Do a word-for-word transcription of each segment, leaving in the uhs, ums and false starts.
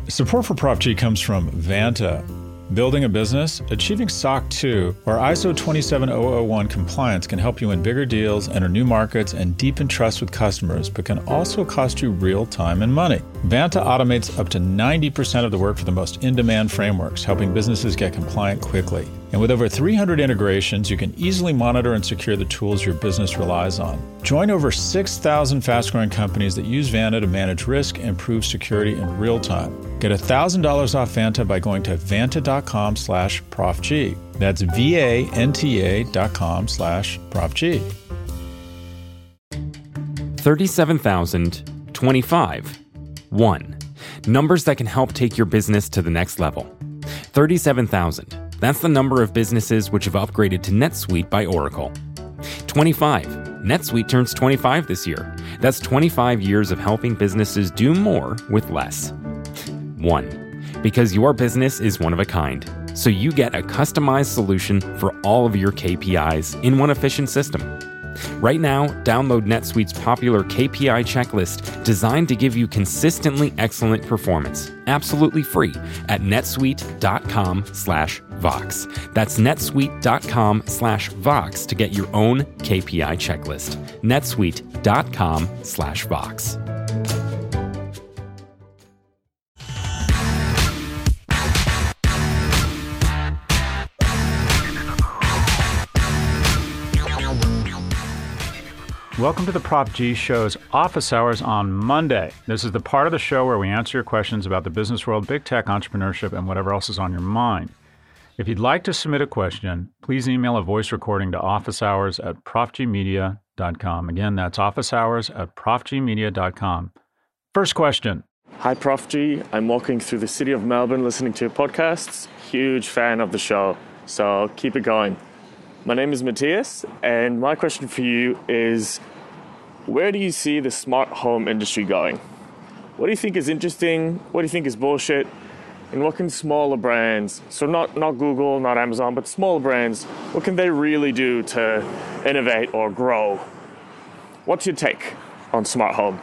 Support for Prop G comes from Vanta. Building a business, achieving S O C two or I S O twenty-seven thousand one compliance can help you win bigger deals, enter new markets, and deepen trust with customers, but can also cost you real time and money. Vanta automates up to ninety percent of the work for the most in-demand frameworks, helping businesses get compliant quickly. And with over three hundred integrations, you can easily monitor and secure the tools your business relies on. Join over six thousand fast-growing companies that use Vanta to manage risk and improve security in real time. Get one thousand dollars off Vanta by going to vanta.com slash profg. That's V-A-N-T-A dot com slash profg. thirty-seven thousand twenty-five. one. Numbers that can help take your business to the next level. thirty-seven thousand. That's the number of businesses which have upgraded to NetSuite by Oracle. twenty-five. NetSuite turns twenty-five this year. That's twenty-five years of helping businesses do more with less. one. Because your business is one of a kind, so you get a customized solution for all of your K P Is in one efficient system. Right now, download NetSuite's popular K P I checklist designed to give you consistently excellent performance, absolutely free, at netsuite.com slash Vox. That's netsuite.com slash Vox to get your own K P I checklist. netsuite.com slash Vox. Welcome to the Prop G Show's Office Hours on Monday. This is the part of the show where we answer your questions about the business world, big tech, entrepreneurship, and whatever else is on your mind. If you'd like to submit a question, please email a voice recording to officehours at profgmedia dot com. Again, that's officehours at profgmedia dot com. First question. Hi, Prof G. I'm walking through the city of Melbourne listening to your podcasts. Huge fan of the show, so keep it going. My name is Matthias, and my question for you is, where do you see the smart home industry going? What do you think is interesting? What do you think is bullshit? And what can smaller brands, so not, not Google, not Amazon, but smaller brands, what can they really do to innovate or grow? What's your take on smart home?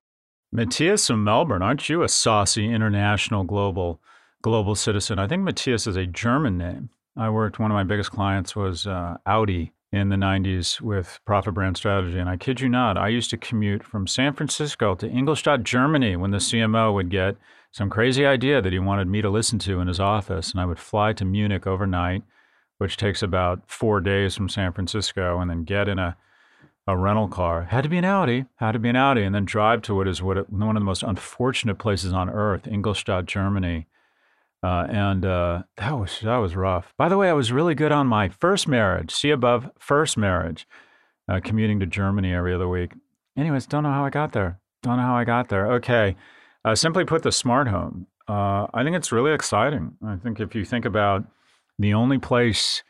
Matthias from Melbourne, aren't you a saucy international global global citizen? I think Matthias is a German name. I worked, one of my biggest clients was uh, Audi in the nineties with Profit Brand Strategy. And I kid you not, I used to commute from San Francisco to Ingolstadt, Germany when the C M O would get some crazy idea that he wanted me to listen to in his office. And I would fly to Munich overnight, which takes about four days from San Francisco, and then get in a, a rental car. Had to be an Audi, had to be an Audi, and then drive to what is what it, one of the most unfortunate places on earth, Ingolstadt, Germany. Uh, and uh, that was that was rough. By the way, I was really good on my first marriage. See above, first marriage, uh, commuting to Germany every other week. Anyways, don't know how I got there. Don't know how I got there. Okay, uh, simply put, the smart home. Uh, I think it's really exciting. I think if you think about the only place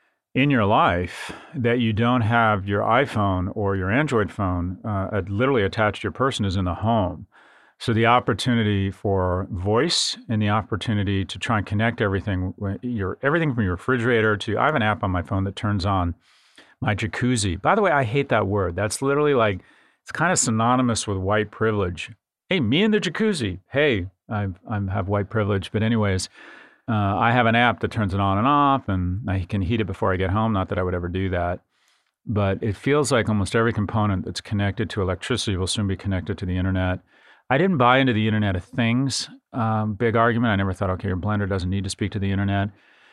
in your life that you don't have your iPhone or your Android phone uh, literally attached to your person is in the home. So the opportunity for voice and the opportunity to try and connect everything, your everything from your refrigerator to, I have an app on my phone that turns on my jacuzzi. By the way, I hate that word. That's literally like, it's kind of synonymous with white privilege. Hey, me and the jacuzzi. Hey, I I have white privilege. But anyways, uh, I have an app that turns it on and off, and I can heat it before I get home. Not that I would ever do that. But it feels like almost every component that's connected to electricity will soon be connected to the internet. I didn't buy into the Internet of Things. Um, big argument. I never thought, okay, your blender doesn't need to speak to the internet.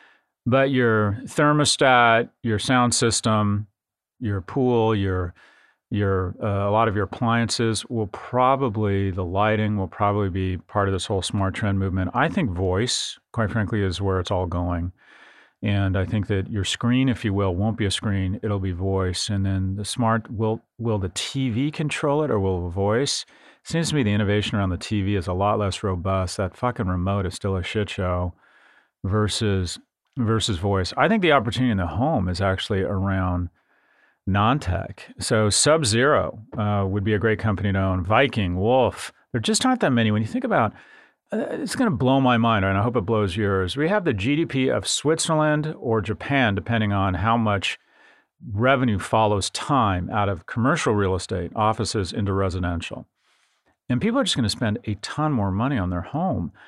But your thermostat, your sound system, your pool, your your uh, a lot of your appliances will probably, the lighting will probably be part of this whole smart trend movement. I think voice, quite frankly, is where it's all going. And I think that your screen, if you will, won't be a screen. It'll be voice. And then the smart, will will the T V control it or will the voice? Seems to me the innovation around the T V is a lot less robust. That fucking remote is still a shit show versus versus voice. I think the opportunity in the home is actually around non-tech. So Sub-Zero uh, would be a great company to own. Viking, Wolf. There just aren't that many. When you think about, uh, it's going to blow my mind, and I hope it blows yours. We have the G D P of Switzerland or Japan, depending on how much revenue follows time out of commercial real estate, offices into residential. And people are just going to spend a ton more money on their home.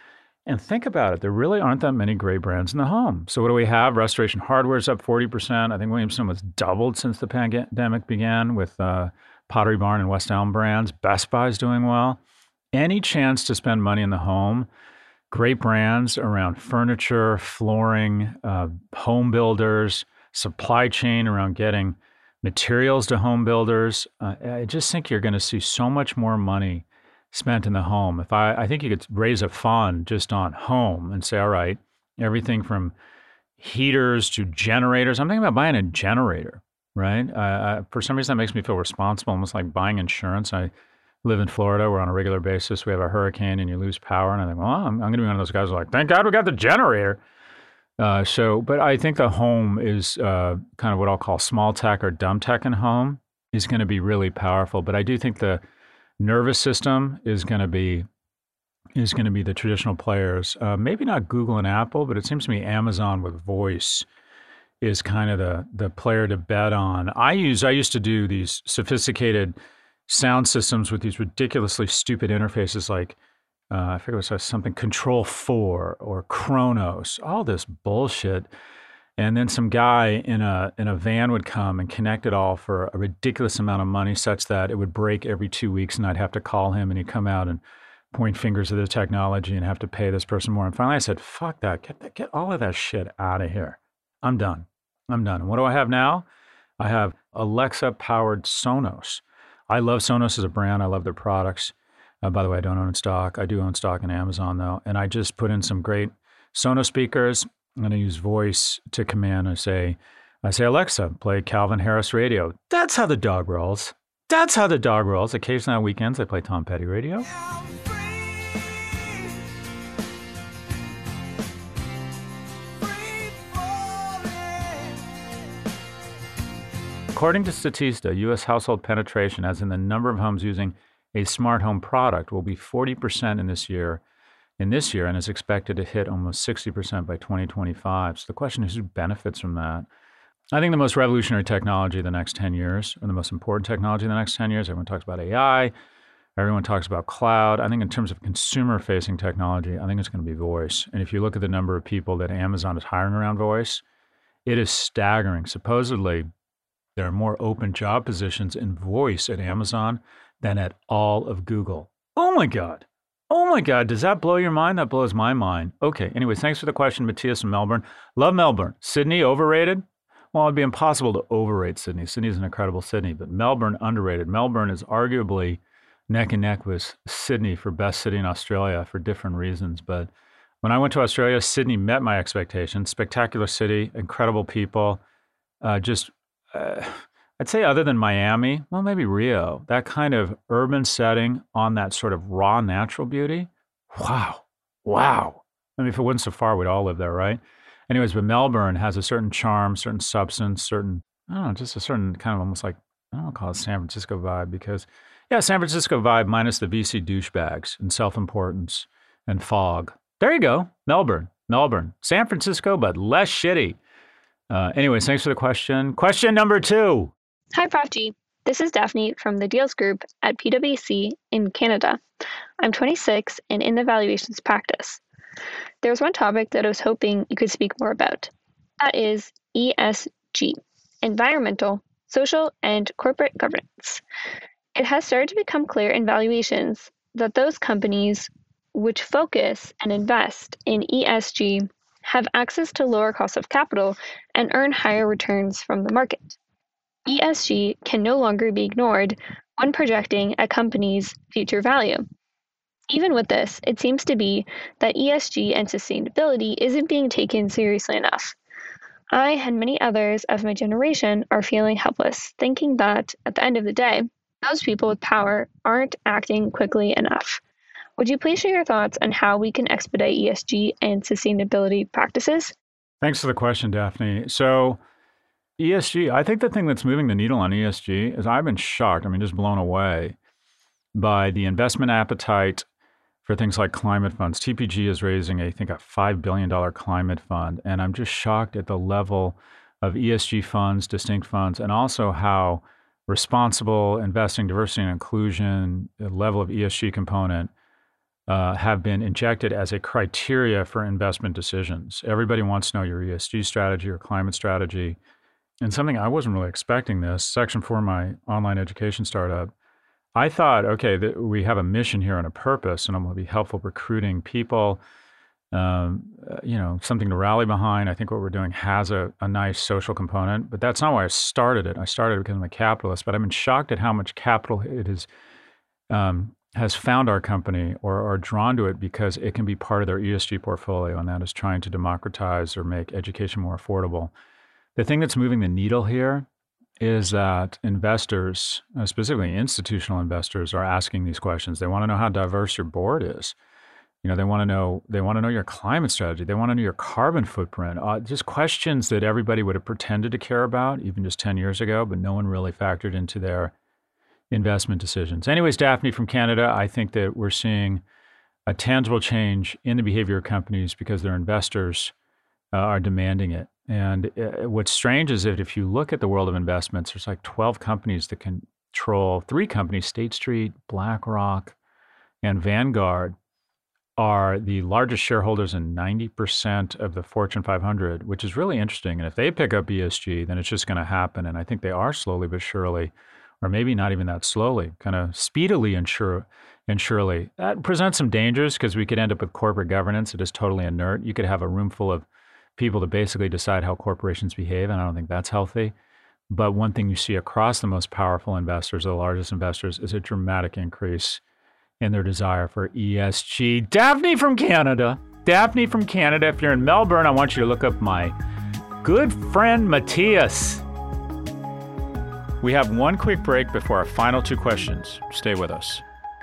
And think about it, there really aren't that many great brands in the home. So what do we have? Restoration Hardware is up forty percent. I think Williams-Sonoma has doubled since the pandemic began with uh, Pottery Barn and West Elm brands. Best Buy is doing well. Any chance to spend money in the home, great brands around furniture, flooring, uh, home builders, supply chain around getting materials to home builders. Uh, I just think you're going to see so much more money spent in the home. If I, I think you could raise a fund just on home and say, all right, everything from heaters to generators. I'm thinking about buying a generator, right? Uh, I, for some reason, that makes me feel responsible, almost like buying insurance. I live in Florida. We're on a regular basis. We have a hurricane and you lose power. And I think, well, I'm, I'm going to be one of those guys who are like, thank God we got the generator. Uh, so, but I think the home is uh, kind of what I'll call small tech or dumb tech in home is going to be really powerful. But I do think the nervous system is going to be is going to be the traditional players. Uh, maybe not Google and Apple, but it seems to me Amazon with voice is kind of the the player to bet on. I use I used to do these sophisticated sound systems with these ridiculously stupid interfaces like uh, I forget what it was, something Control four or Kronos, all this bullshit. And then some guy in a in a van would come and connect it all for a ridiculous amount of money, such that it would break every two weeks, and I'd have to call him, and he'd come out and point fingers at the technology and have to pay this person more. And finally, I said, "Fuck that! Get that, get all of that shit out of here. I'm done. I'm done." And what do I have now? I have Alexa-powered Sonos. I love Sonos as a brand. I love their products. Uh, by the way, I don't own stock. I do own stock in Amazon though, and I just put in some great Sonos speakers. I'm going to use voice to command. I say, I say, Alexa, play Calvin Harris radio. That's how the dog rolls. That's how the dog rolls. Occasionally on weekends, I play Tom Petty radio. According to Statista, U S household penetration, as in the number of homes using a smart home product, will be forty percent in this year. in this year and is expected to hit almost sixty percent by twenty twenty-five. So the question is, who benefits from that? I think the most revolutionary technology of the next ten years, or the most important technology in the next ten years, everyone talks about A I, everyone talks about cloud. I think in terms of consumer-facing technology, I think it's going to be voice. And if you look at the number of people that Amazon is hiring around voice, it is staggering. Supposedly, there are more open job positions in voice at Amazon than at all of Google. Oh my God. Oh my God, does that blow your mind? That blows my mind. Okay, anyways, thanks for the question, Matthias from Melbourne. Love Melbourne. Sydney, overrated? Well, it'd be impossible to overrate Sydney. Sydney is an incredible Sydney, but Melbourne, underrated. Melbourne is arguably neck and neck with Sydney for best city in Australia for different reasons. But when I went to Australia, Sydney met my expectations. Spectacular city, incredible people. Uh, just, uh, I'd say other than Miami, well, maybe Rio, that kind of urban setting on that sort of raw natural beauty. Wow. Wow. I mean, if it wasn't so far, we'd all live there, right? Anyways, but Melbourne has a certain charm, certain substance, certain, I don't know, just a certain kind of almost like, I don't want to call it San Francisco vibe because, yeah, San Francisco vibe minus the V C douchebags and self-importance and fog. There you go. Melbourne, Melbourne, San Francisco, but less shitty. Uh, anyways, thanks for the question. Question number two. Hi, Prof G. This is Daphne from the Deals Group at P W C in Canada. I'm twenty-six and in the valuations practice. There was one topic that I was hoping you could speak more about. That is E S G, environmental, social, and corporate governance. It has started to become clear in valuations that those companies which focus and invest in E S G have access to lower costs of capital and earn higher returns from the market. E S G can no longer be ignored when projecting a company's future value. Even with this, it seems to be that E S G and sustainability isn't being taken seriously enough. I and many others of my generation are feeling helpless, thinking that, at the end of the day, those people with power aren't acting quickly enough. Would you please share your thoughts on how we can expedite E S G and sustainability practices? Thanks for the question, Daphne. So E S G, I think the thing that's moving the needle on E S G is I've been shocked, I mean, just blown away by the investment appetite for things like climate funds. T P G is raising, I think, a five billion dollars climate fund. And I'm just shocked at the level of E S G funds, distinct funds, and also how responsible investing, diversity and inclusion, the level of E S G component uh, have been injected as a criteria for investment decisions. Everybody wants to know your E S G strategy or climate strategy. And something I wasn't really expecting this, Section four, my online education startup, I thought, okay, th- we have a mission here and a purpose, and I'm going to be helpful recruiting people, um, uh, you know, something to rally behind. I think what we're doing has a, a nice social component, but that's not why I started it. I started it because I'm a capitalist, but I've been shocked at how much capital it is, um, has found our company or are drawn to it because it can be part of their E S G portfolio, and that is trying to democratize or make education more affordable. The thing that's moving the needle here is that investors, uh, specifically institutional investors, are asking these questions. They want to know how diverse your board is. You know, they want to know they want to know your climate strategy. They want to know your carbon footprint. Uh, just questions that everybody would have pretended to care about even just ten years ago, but no one really factored into their investment decisions. Anyways, Daphne from Canada, I think that we're seeing a tangible change in the behavior of companies because their investors uh, are demanding it. And uh, what's strange is that if you look at the world of investments, there's like twelve companies that control, three companies, State Street, BlackRock, and Vanguard, are the largest shareholders in ninety percent of the Fortune five hundred, which is really interesting. And if they pick up E S G, then it's just going to happen. And I think they are slowly but surely, or maybe not even that slowly, kind of speedily and, sure, and surely. That presents some dangers because we could end up with corporate governance that is totally inert. You could have a room full of people to basically decide how corporations behave, and I don't think that's healthy. But one thing you see across the most powerful investors, the largest investors, is a dramatic increase in their desire for E S G. Daphne from Canada. Daphne from Canada. If you're in Melbourne, I want you to look up my good friend Matthias. We have one quick break before our final two questions. Stay with us.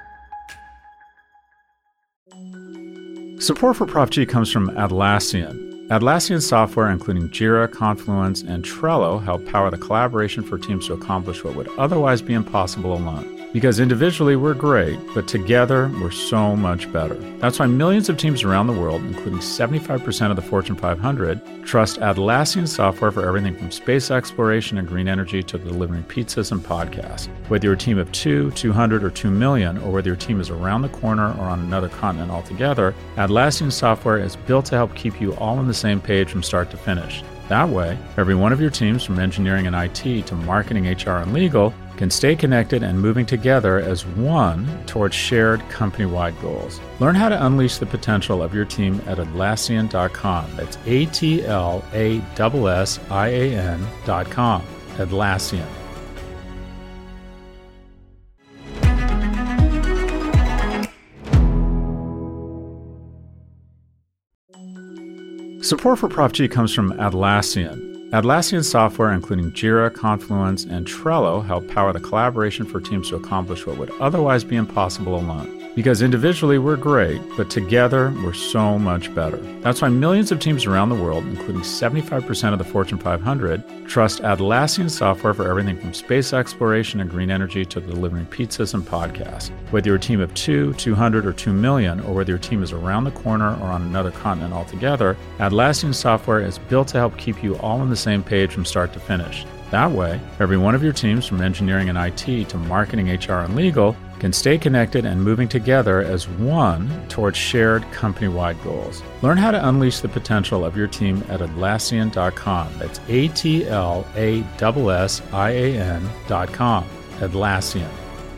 Support for Prof G comes from Atlassian. Atlassian software, including Jira, Confluence, and Trello, help power the collaboration for teams to accomplish what would otherwise be impossible alone. Because individually we're great, but together we're so much better. That's why millions of teams around the world, including seventy-five percent of the Fortune five hundred, trust Atlassian software for everything from space exploration and green energy to delivering pizzas and podcasts. Whether you're a team of two, two hundred, or two million, or whether your team is around the corner or on another continent altogether, Atlassian software is built to help keep you all on the same page from start to finish. That way, every one of your teams, from engineering and I T to marketing, H R, and legal, can stay connected and moving together as one towards shared company-wide goals. Learn how to unleash the potential of your team at Atlassian dot com. That's A T L A S S I A N dot com. Atlassian. Support for Prof G comes from Atlassian. Atlassian software, including Jira, Confluence, and Trello, help power the collaboration for teams to accomplish what would otherwise be impossible alone. Because individually we're great, but together we're so much better. That's why millions of teams around the world, including seventy-five percent of the Fortune five hundred, trust Atlassian software for everything from space exploration and green energy to delivering pizzas and podcasts. Whether you're a team of two, two hundred, or two million, or whether your team is around the corner or on another continent altogether, Atlassian software is built to help keep you all on the same page from start to finish. That way, every one of your teams, from engineering and I T to marketing, H R, and legal, can stay connected and moving together as one towards shared company-wide goals. Learn how to unleash the potential of your team at Atlassian dot com. That's A T L A S S I A N dot com. Atlassian.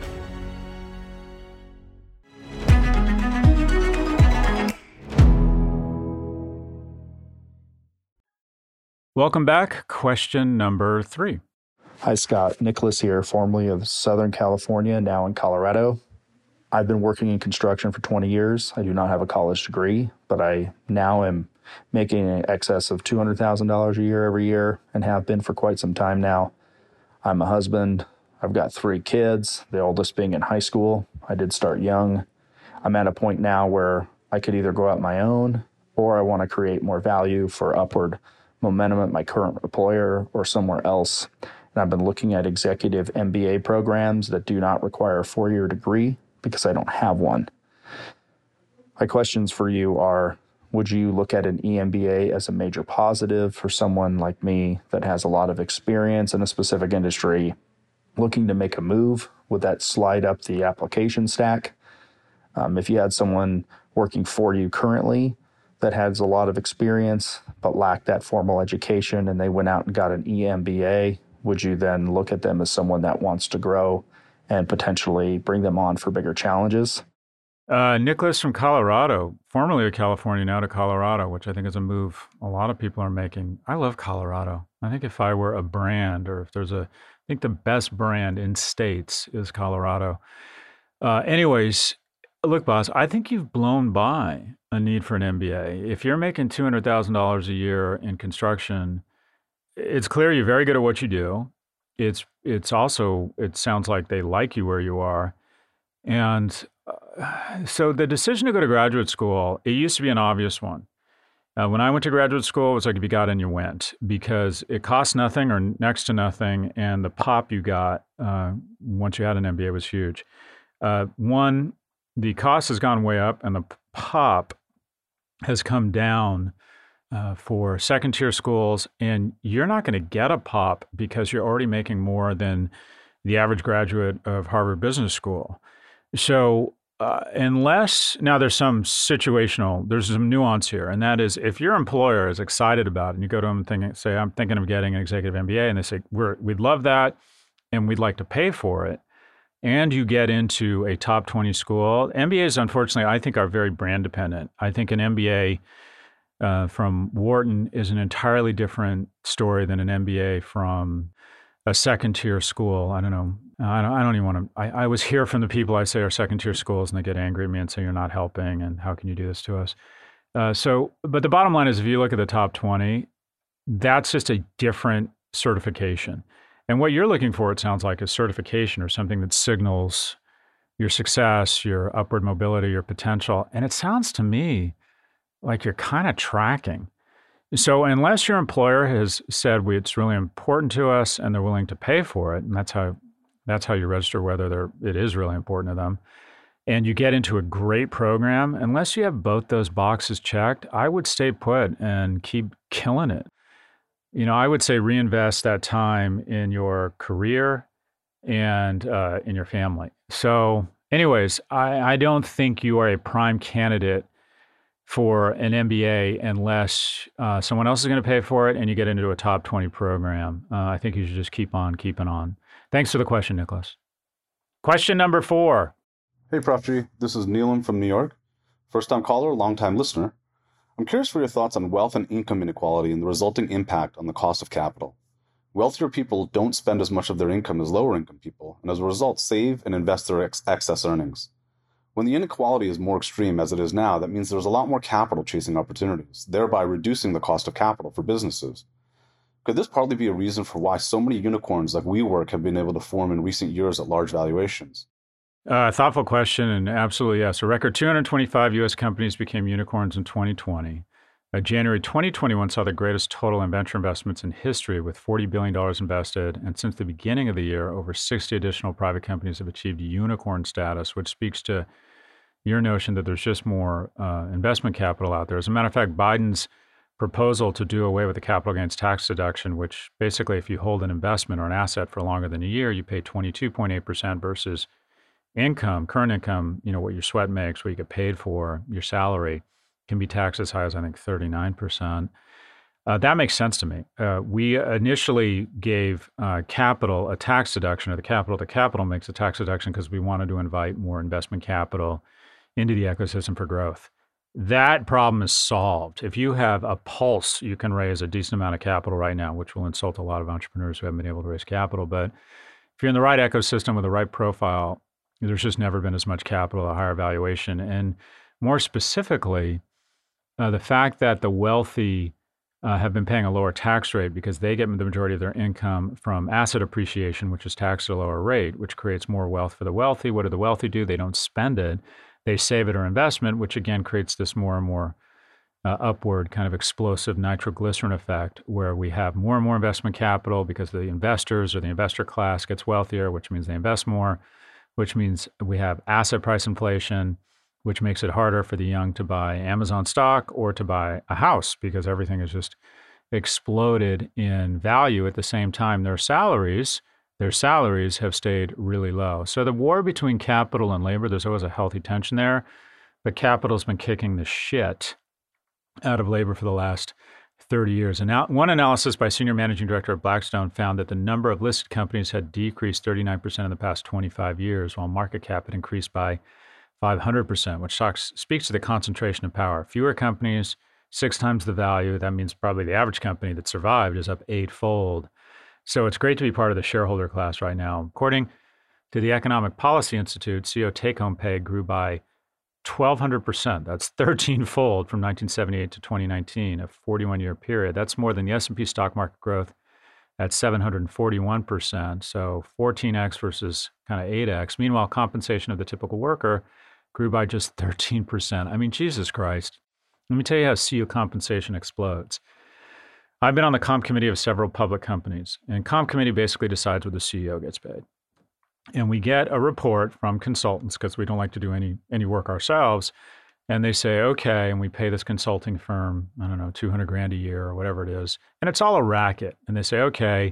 Welcome back. Question number three. Hi, Scott. Nicholas here, formerly of Southern California, now in Colorado. I've been working in construction for twenty years. I do not have a college degree, but I now am making in excess of two hundred thousand dollars a year every year and have been for quite some time now. I'm a husband. I've got three kids, the oldest being in high school. I did start young. I'm at a point now where I could either go out my own or I want to create more value for upward momentum at my current employer or somewhere else. And I've been looking at executive M B A programs that do not require a four-year degree because I don't have one. My questions for you are, would you look at an E M B A as a major positive for someone like me that has a lot of experience in a specific industry looking to make a move? Would that slide up the application stack? Um, if you had someone working for you currently that has a lot of experience but lacked that formal education and they went out and got an E M B A, would you then look at them as someone that wants to grow and potentially bring them on for bigger challenges? Uh, Nicholas from Colorado, formerly of California, now to Colorado, which I think is a move a lot of people are making. I love Colorado. I think if I were a brand, or if there's a, I think the best brand in states is Colorado. Uh, anyways, look, boss, I think you've blown by a need for an M B A. If you're making two hundred thousand dollars a year in construction, it's clear you're very good at what you do. It's it's also, it sounds like they like you where you are. And uh, so the decision to go to graduate school, it used to be an obvious one. Uh, when I went to graduate school, it was like if you got in, you went, because it cost nothing or next to nothing. And the pop you got uh, once you had an M B A was huge. Uh, one, the cost has gone way up and the pop has come down uh, for second tier schools. And you're not going to get a pop because you're already making more than the average graduate of Harvard Business School. So uh, unless, now there's some situational, there's some nuance here. And that is, if your employer is excited about it and you go to them and think, say, I'm thinking of getting an executive M B A, and they say, We're, we'd love that and we'd like to pay for it, and you get into a top twenty school. M B As, unfortunately, I think are very brand dependent. I think an M B A uh, from Wharton is an entirely different story than an M B A from a second tier school. I don't know. I don't, I don't even want to, I, I was here from the people I say are second tier schools, and they get angry at me and say, you're not helping, and how can you do this to us? Uh, so, but the bottom line is, if you look at the top twenty, that's just a different certification. And what you're looking for, it sounds like, is certification or something that signals your success, your upward mobility, your potential. And it sounds to me like you're kind of tracking. So unless your employer has said we, it's really important to us and they're willing to pay for it, and that's how that's how you register whether they're, it is really important to them, and you get into a great program, unless you have both those boxes checked, I would stay put and keep killing it. You know, I would say reinvest that time in your career and uh, in your family. So anyways, I, I don't think you are a prime candidate for an M B A unless uh, someone else is going to pay for it and you get into a top twenty program. Uh, I think you should just keep on keeping on. Thanks for the question, Nicholas. Question number four. Hey, Prof G. This is Neelam from New York. First-time caller, long-time listener. I'm curious for your thoughts on wealth and income inequality and the resulting impact on the cost of capital. Wealthier people don't spend as much of their income as lower-income people, and as a result, save and invest their ex- excess earnings. When the inequality is more extreme as it is now, that means there's a lot more capital chasing opportunities, thereby reducing the cost of capital for businesses. Could this partly be a reason for why so many unicorns like WeWork have been able to form in recent years at large valuations? Uh, thoughtful question, and absolutely yes. A record two hundred twenty-five U S companies became unicorns in twenty twenty. Uh, January twenty twenty-one saw the greatest total in venture investments in history with forty billion dollars invested. And since the beginning of the year, over sixty additional private companies have achieved unicorn status, which speaks to your notion that there's just more uh, investment capital out there. As a matter of fact, Biden's proposal to do away with the capital gains tax deduction, which basically if you hold an investment or an asset for longer than a year, you pay twenty-two point eight percent versus income, current income, you know, what your sweat makes, what you get paid for, your salary, can be taxed as high as, I think, thirty-nine percent. Uh, that makes sense to me. Uh, we initially gave uh, capital a tax deduction, or the capital, the capital makes a tax deduction because we wanted to invite more investment capital into the ecosystem for growth. That problem is solved. If you have a pulse, you can raise a decent amount of capital right now, which will insult a lot of entrepreneurs who haven't been able to raise capital. But if you're in the right ecosystem with the right profile, there's just never been as much capital, a higher valuation. And more specifically, uh, the fact that the wealthy uh, have been paying a lower tax rate because they get the majority of their income from asset appreciation, which is taxed at a lower rate, which creates more wealth for the wealthy. What do the wealthy do? They don't spend it. They save it or investment, which again creates this more and more uh, upward kind of explosive nitroglycerin effect where we have more and more investment capital because the investors or the investor class gets wealthier, which means they invest more, which means we have asset price inflation, which makes it harder for the young to buy Amazon stock or to buy a house because everything is just exploded in value. At the same time, their salaries their salaries have stayed really low. So the war between capital and labor, there's always a healthy tension there, but capital's been kicking the shit out of labor for the last thirty years. And now, one analysis by senior managing director of Blackstone found that the number of listed companies had decreased thirty-nine percent in the past twenty-five years, while market cap had increased by five hundred percent, which talks, speaks to the concentration of power. Fewer companies, six times the value. That means probably the average company that survived is up eightfold. So it's great to be part of the shareholder class right now. According to the Economic Policy Institute, C E O take-home pay grew by twelve hundred percent. That's thirteen-fold from nineteen seventy-eight to twenty nineteen, a forty-one-year period. That's more than the S and P stock market growth at seven hundred forty-one percent, so fourteen x versus kind of eight x. Meanwhile, compensation of the typical worker grew by just thirteen percent. I mean, Jesus Christ. Let me tell you how C E O compensation explodes. I've been on the comp committee of several public companies, and comp committee basically decides what the C E O gets paid. And we get a report from consultants because we don't like to do any any work ourselves. And they say, okay, and we pay this consulting firm, I don't know, two hundred grand a year or whatever it is. And it's all a racket. And they say, okay,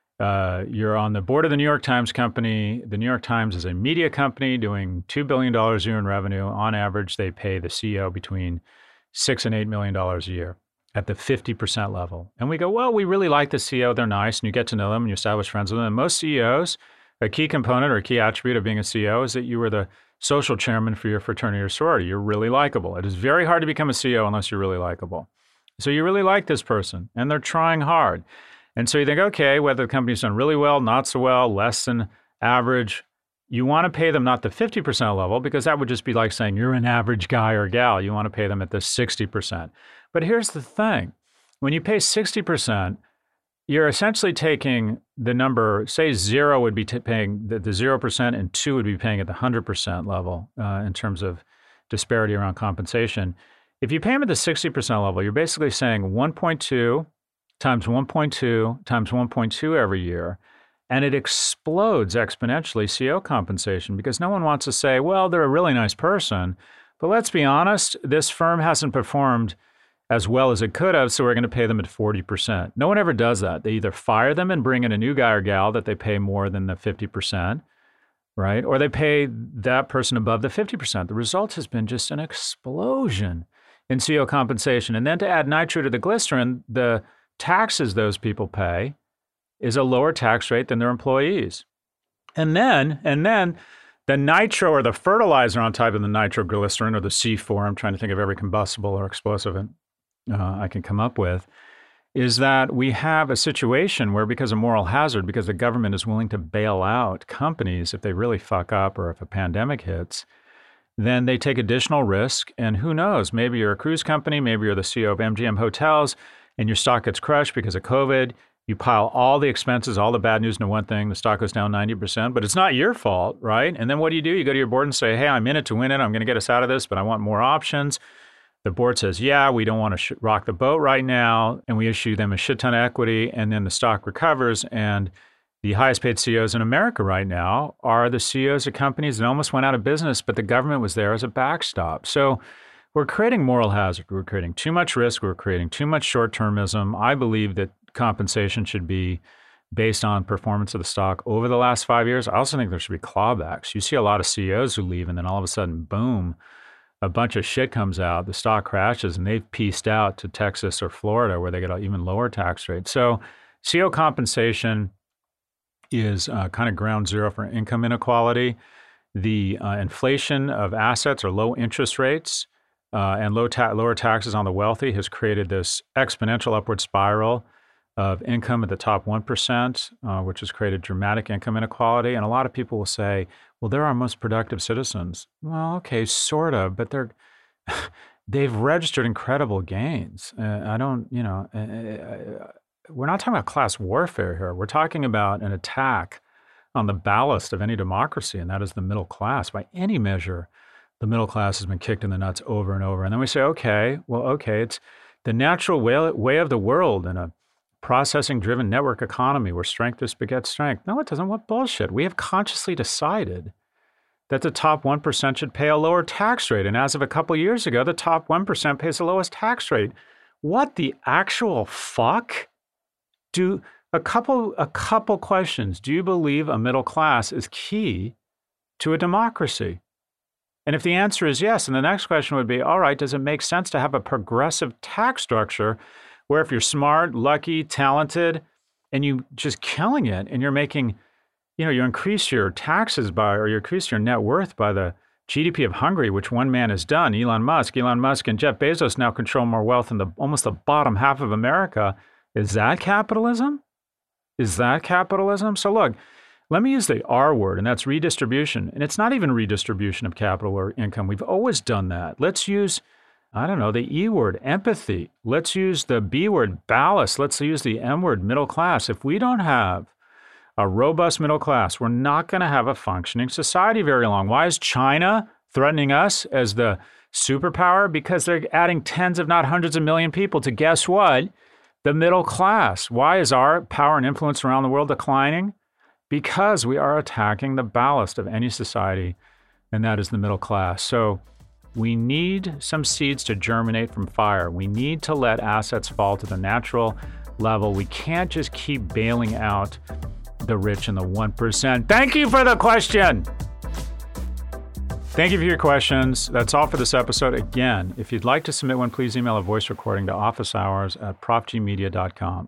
uh, you're on the board of the New York Times company. The New York Times is a media company doing two billion dollars a year in revenue. On average, they pay the C E O between six and eight million dollars a year at the fifty percent level. And we go, well, we really like the C E O. They're nice. And you get to know them and you establish friends with them. And most C E Os, a key component or a key attribute of being a C E O is that you were the social chairman for your fraternity or sorority. You're really likable. It is very hard to become a C E O unless you're really likable. So you really like this person and they're trying hard. And so you think, okay, whether the company's done really well, not so well, less than average, you want to pay them not the fifty percent level because that would just be like saying you're an average guy or gal. You want to pay them at the sixty percent. But here's the thing. When you pay sixty percent, you're essentially taking the number, say zero would be t- paying the, the zero percent and two would be paying at the one hundred percent level uh, in terms of disparity around compensation. If you pay them at the sixty percent level, you're basically saying one point two times one point two times one point two every year, and it explodes exponentially C E O compensation because no one wants to say, well, they're a really nice person, but let's be honest, this firm hasn't performed as well as it could have, so we're going to pay them at forty percent. No one ever does that. They either fire them and bring in a new guy or gal that they pay more than the fifty percent, right? Or they pay that person above the fifty percent. The result has been just an explosion in C E O compensation. And then to add nitro to the glycerin, the taxes those people pay is a lower tax rate than their employees. And then, and then the nitro or the fertilizer on top of the nitroglycerin or the C four, I'm trying to think of every combustible or explosive Uh, I can come up with, is that we have a situation where because of moral hazard, because the government is willing to bail out companies if they really fuck up or if a pandemic hits, then they take additional risk. And who knows, maybe you're a cruise company, maybe you're the C E O of M G M Hotels and your stock gets crushed because of COVID. You pile all the expenses, all the bad news into one thing, the stock goes down ninety percent, but it's not your fault, right? And then what do you do? You go to your board and say, hey, I'm in it to win it. I'm going to get us out of this, but I want more options. The board says, yeah, we don't want to sh- rock the boat right now. And we issue them a shit ton of equity. And then the stock recovers. And the highest paid C E Os in America right now are the C E Os of companies that almost went out of business, but the government was there as a backstop. So we're creating moral hazard. We're creating too much risk. We're creating too much short-termism. I believe that compensation should be based on performance of the stock over the last five years. I also think there should be clawbacks. You see a lot of C E Os who leave and then all of a sudden, boom, a bunch of shit comes out, the stock crashes, and they've pieced out to Texas or Florida where they get an even lower tax rate. So C E O compensation is uh, kind of ground zero for income inequality. The uh, inflation of assets or low interest rates uh, and low ta- lower taxes on the wealthy has created this exponential upward spiral of income at the top one percent, uh, which has created dramatic income inequality. And a lot of people will say, well, they're our most productive citizens. Well, okay, sort of, but they're they've registered incredible gains. Uh, I don't, you know, uh, we're not talking about class warfare here. We're talking about an attack on the ballast of any democracy, and that is the middle class. By any measure, the middle class has been kicked in the nuts over and over. And then we say, okay, well, okay, it's the natural way, way of the world in a processing-driven network economy where strength just begets strength. No, it doesn't. What bullshit. We have consciously decided that the top one percent should pay a lower tax rate. And as of a couple of years ago, the top one percent pays the lowest tax rate. What the actual fuck? Do a couple, a couple questions. Do you believe a middle class is key to a democracy? And if the answer is yes, then the next question would be, all right, does it make sense to have a progressive tax structure where if you're smart, lucky, talented, and you just killing it, and you're making, you know, you increase your taxes by, or you increase your net worth by the G D P of Hungary, which one man has done, Elon Musk. Elon Musk and Jeff Bezos now control more wealth in the almost the bottom half of America. Is that capitalism? Is that capitalism? So look, let me use the R word, and that's redistribution. And it's not even redistribution of capital or income. We've always done that. Let's use, I don't know, the E word, empathy. Let's use the B word, ballast. Let's use the M word, middle class. If we don't have a robust middle class, we're not going to have a functioning society very long. Why is China threatening us as the superpower? Because they're adding tens, if not hundreds of million people to, guess what? The middle class. Why is our power and influence around the world declining? Because we are attacking the ballast of any society, and that is the middle class. So we need some seeds to germinate from fire. We need to let assets fall to the natural level. We can't just keep bailing out the rich and the one percent. Thank you for the question. Thank you for your questions. That's all for this episode. Again, if you'd like to submit one, please email a voice recording to office hours at prop g media dot com.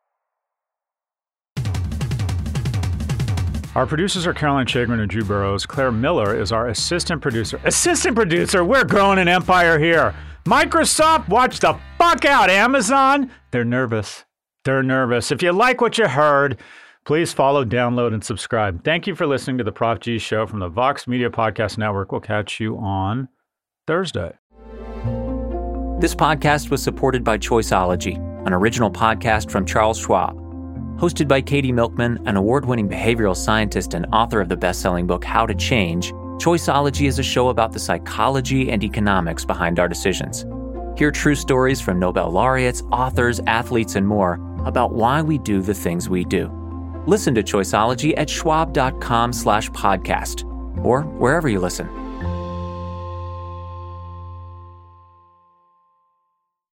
Our producers are Caroline Chagrin and Drew Burrows. Claire Miller is our assistant producer. Assistant producer? We're growing an empire here. Microsoft, watch the fuck out. Amazon, they're nervous. They're nervous. If you like what you heard, please follow, download, and subscribe. Thank you for listening to the Prop G Show from the Vox Media Podcast Network. We'll catch you on Thursday. This podcast was supported by Choiceology, an original podcast from Charles Schwab. Hosted by Katie Milkman, an award-winning behavioral scientist and author of the best-selling book How to Change, Choiceology is a show about the psychology and economics behind our decisions. Hear true stories from Nobel laureates, authors, athletes, and more about why we do the things we do. Listen to Choiceology at schwab dot com slash podcast or wherever you listen.